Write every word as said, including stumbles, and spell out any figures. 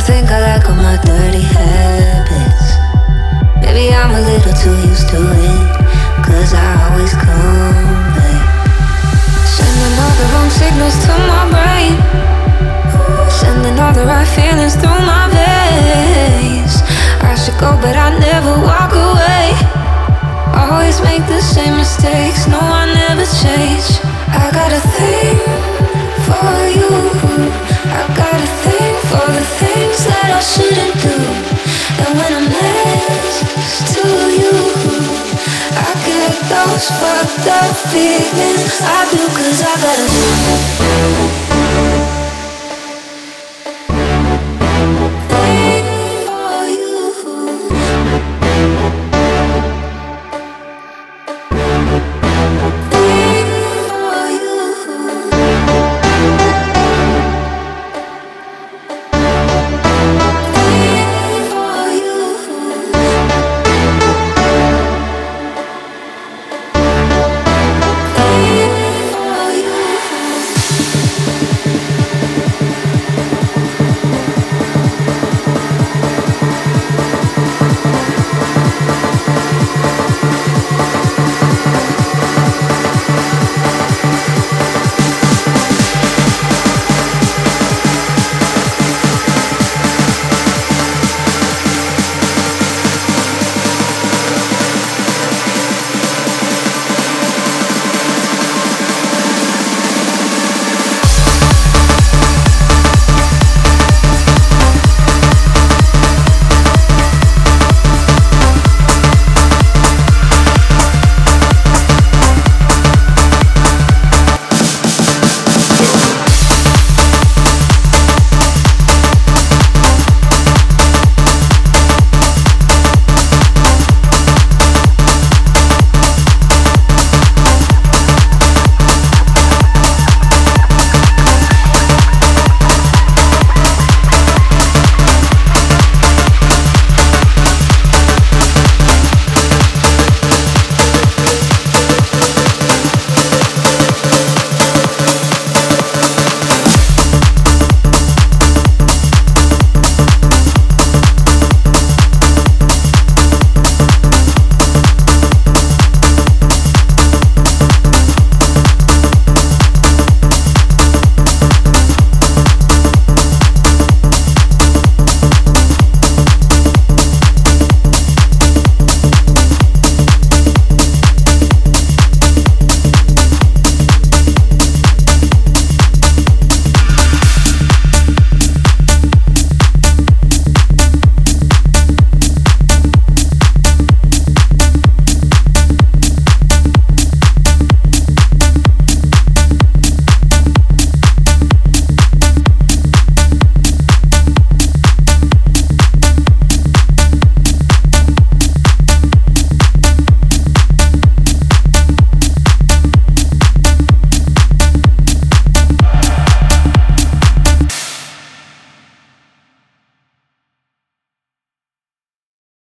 think I like all my dirty habits. Maybe I'm a little too used to it, cause I always come back. Sending all the wrong signals to my brain, sending all the right feelings through my veins. I should go but I never walk away. Always make the same mistakes, no I never change. I got a thing for you, I got a thing for the things that I shouldn't do. And when I'm next to you, I get those fucked up feelings. I do, cause I got a